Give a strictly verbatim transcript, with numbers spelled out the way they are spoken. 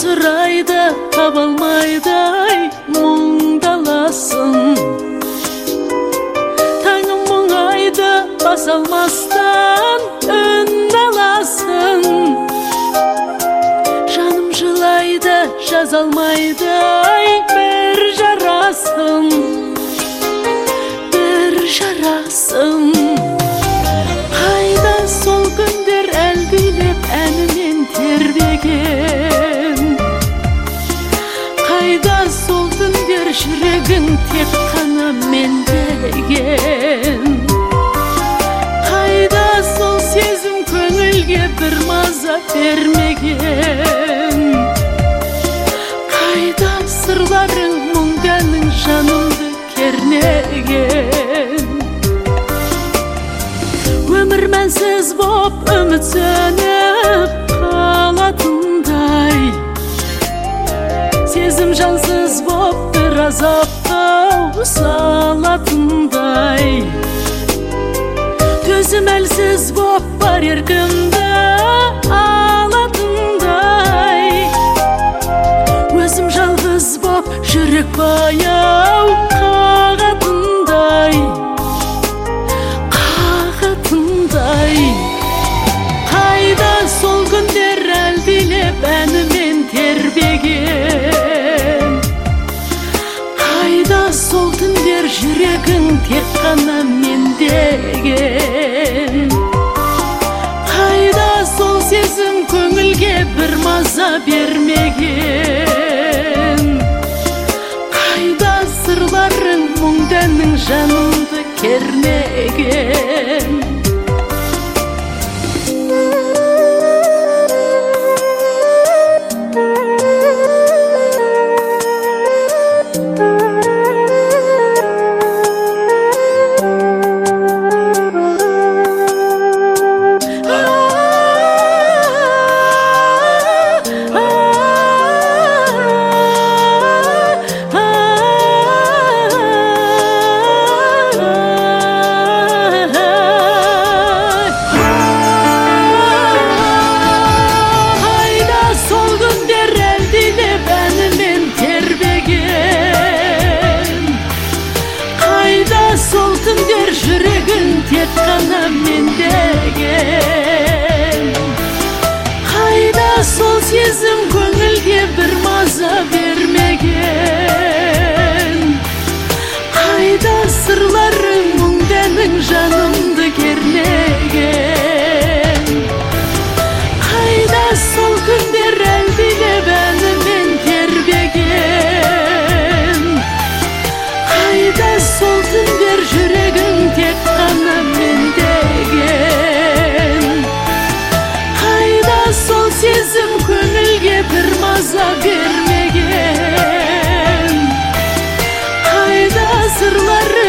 сұрайды таба алмайдай мұңдаласын. Таңым мұңайды баса алмастан үн аласын. Жаным жылайды жаза алмайдай бір жарасын, бір жарасын. Қайда сол күндер әлдилеп әнімен тербеген? Қайда сол түндер жүрегің тек қана мендеген? Қайда сол сезім көңілге бір маза бермеген? Қайда сырларың мұңданың жанымды кернеген? Өмір мәнсіз боп үміт сөніп қалатындай, сезім жансыз боп бір азапқа салатындай, төзім әлсіз боп бар еркімді алатындай, өзім жалғыз боп жүрек баяу қағатындай, қағатындай. Қайда сол күндер әлдилеп әнімен тербеген? Қайда сол түндер жүрегің тек қана мендеген? Қайда сол сезім көңілге бір маза бермеген? Қайда сырларың мұңданың жанымды кернеген? Сол түндер жүрегің тек қана мендеген? Қайда сол сезім көңілге бір маза бермеген? Қайда сырларың мұңданың жанымды кернеген? Қайда сол күндер әлдилеп әнімен тербеген? Қайда сол түндер жүрегің тек қана мендеген? Қайда сол сезім көңілге бір маза бермеген? Қайда сырлары